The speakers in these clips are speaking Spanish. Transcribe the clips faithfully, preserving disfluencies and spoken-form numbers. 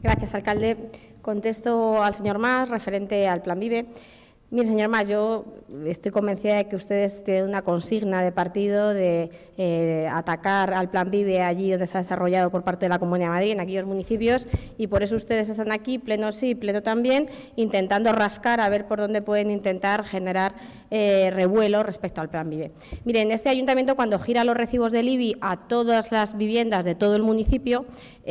Gracias, alcalde. Contesto al señor Mas referente al Plan Vive. Mire, señor Mas, yo estoy convencida de que ustedes tienen una consigna de partido de eh, atacar al Plan Vive allí donde se ha desarrollado por parte de la Comunidad de Madrid, en aquellos municipios, y por eso ustedes están aquí, pleno sí, pleno también, intentando rascar a ver por dónde pueden intentar generar eh, revuelo respecto al Plan Vive. Mire, en este ayuntamiento, cuando gira los recibos del I B I a todas las viviendas de todo el municipio,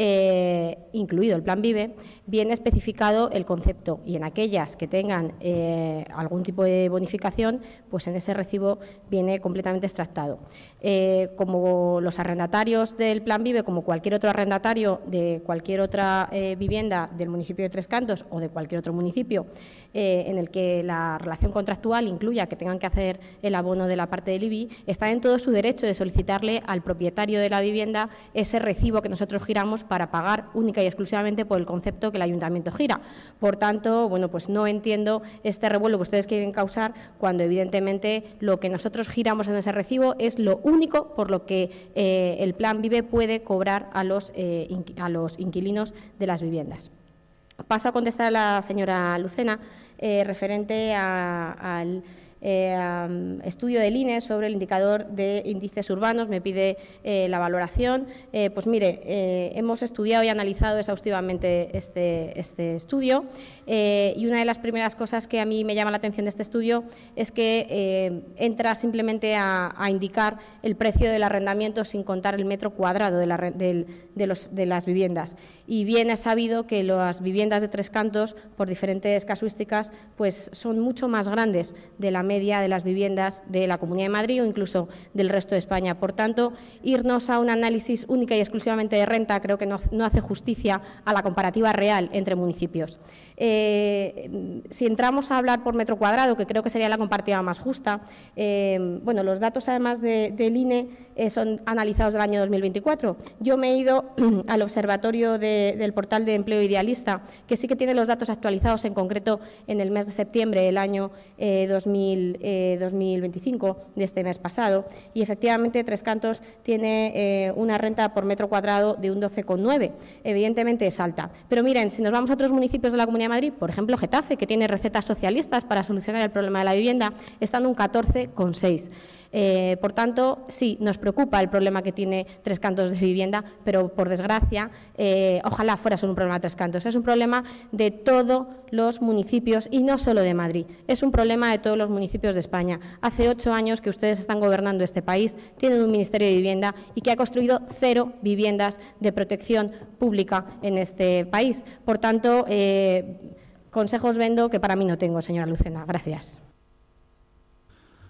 eh, incluido el Plan Vive, viene especificado el concepto, y en aquellas que tengan eh, algún tipo de bonificación, pues en ese recibo viene completamente extractado. Eh, como los arrendatarios del Plan Vive, como cualquier otro arrendatario de cualquier otra eh, vivienda del municipio de Tres Cantos o de cualquier otro municipio eh, en el que la relación contractual incluya que tengan que hacer el abono de la parte del I B I, están en todo su derecho de solicitarle al propietario de la vivienda ese recibo que nosotros giramos para pagar única y exclusivamente por el concepto que el ayuntamiento gira. Por tanto, bueno, pues no entiendo este revuelo que ustedes quieren causar cuando evidentemente lo que nosotros giramos en ese recibo es lo único por lo que eh, el Plan Vive puede cobrar a los, eh, a los inquilinos de las viviendas. Paso a contestar a la señora Lucena eh, referente a, al Eh, um, estudio del I N E sobre el indicador de índices urbanos. Me pide eh, la valoración. Eh, pues mire, eh, hemos estudiado y analizado exhaustivamente este, este estudio eh, y una de las primeras cosas que a mí me llama la atención de este estudio es que eh, entra simplemente a, a indicar el precio del arrendamiento sin contar el metro cuadrado de, la, de, de, los, de las viviendas. Y bien es sabido que las viviendas de Tres Cantos, por diferentes casuísticas, pues son mucho más grandes de la media de las viviendas de la Comunidad de Madrid o incluso del resto de España. Por tanto, irnos a un análisis única y exclusivamente de renta creo que no, no hace justicia a la comparativa real entre municipios. Eh, si entramos a hablar por metro cuadrado, que creo que sería la comparativa más justa, eh, bueno, los datos además de, del I N E eh, son analizados del año dos mil veinticuatro. Yo me he ido al observatorio de, del portal de empleo idealista, que sí que tiene los datos actualizados, en concreto en el mes de septiembre del año eh, dos mil veinticinco, de este mes pasado, y efectivamente Tres Cantos tiene eh, una renta por metro cuadrado de un doce coma nueve. Evidentemente es alta. Pero miren, si nos vamos a otros municipios de la Comunidad de Madrid, por ejemplo Getafe, que tiene recetas socialistas para solucionar el problema de la vivienda, está en un catorce coma seis. Eh, por tanto, sí, nos preocupa el problema que tiene Tres Cantos de vivienda, pero por desgracia, eh, ojalá fuera solo un problema de Tres Cantos. Es un problema de todos los municipios y no solo de Madrid. Es un problema de todos los municipios de España. Hace ocho años que ustedes están gobernando este país, tienen un Ministerio de Vivienda y que ha construido cero viviendas de protección pública en este país. Por tanto, eh, consejos vendo que para mí no tengo, señora Lucena. Gracias.